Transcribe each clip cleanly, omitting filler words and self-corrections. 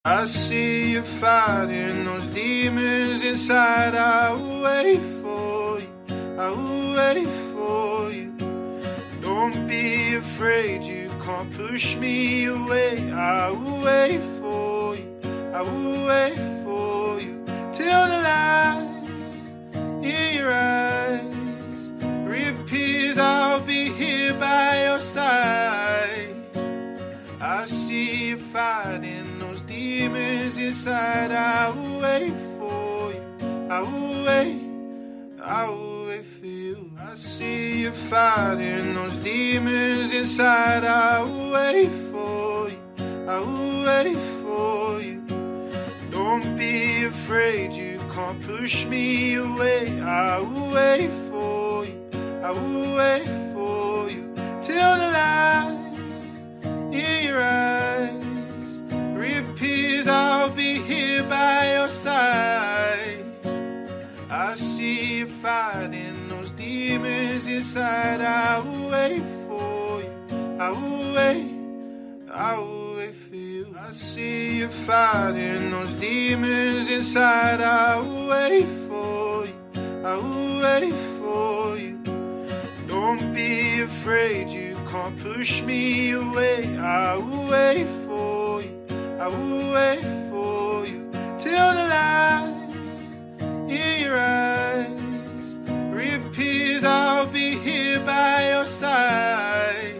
I see you fighting those demons inside. I will wait for you, I will wait for you. Don't be afraid, you can't push me away. I will wait for you, I will wait for you. Till the light in your eyes reappears, I'll be here by your side. I see you fighting those demons inside. I will wait for you, I will wait, I will wait for you. I see you fighting those demons inside. I will wait for you, I will wait for you. Don't be afraid, you can't push me away. I will wait for you, I will wait for you. Till the light in your eyes reappears, I'll be here by your side. I see you fighting those demons inside. I will wait for you, I will wait, I will wait for you. I see you fighting those demons inside. I will wait for you, I will wait for you. Don't be afraid, you can't push me away. I will wait for you, I will wait for you. Till the light in your eyes reappears, I'll be here by your side.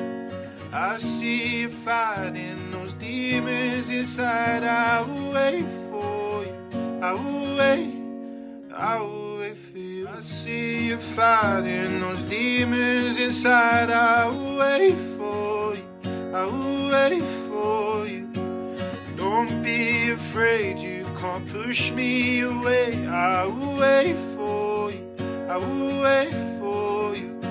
I see you fighting those demons inside. I will wait for you, I will wait, I will wait for you. I see you fighting those demons inside. I will wait for you, I will wait for you. Don't be afraid, you can't push me away. I will wait for you, I will wait for you.